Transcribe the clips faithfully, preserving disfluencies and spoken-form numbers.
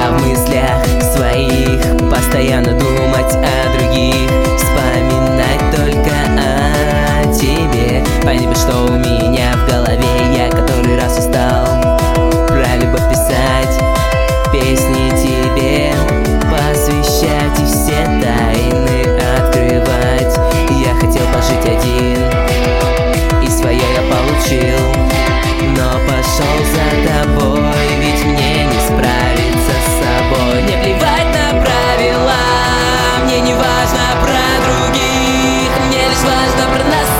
А в мыслях своих постоянно думать о других, вспоминать только о тебе. Пойми, что у меня в голове, я который раз устал про любовь писать песни тебе, посвящать и все тайны открывать. Я хотел пожить один, и свое я получил, но пошел за тобой, ведь мне не справиться с собой. Мне плевать на правила, мне не важно про других, мне лишь важно про нас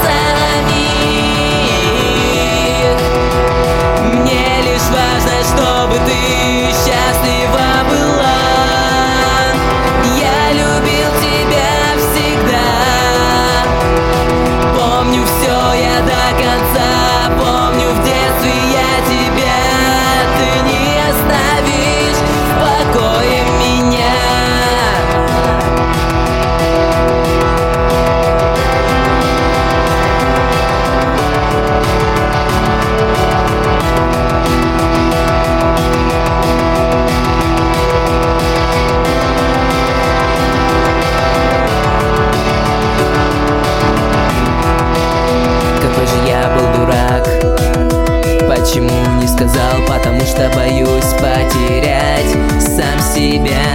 самих. Мне лишь важно, чтобы ты счастлива была. Я любил тебя всегда, помню все я до конца, помню в детстве я тебя. Ты не оставишь в покое меня. Какой же я был дурак, почему не сказал? Потому что боюсь потерять сам себя.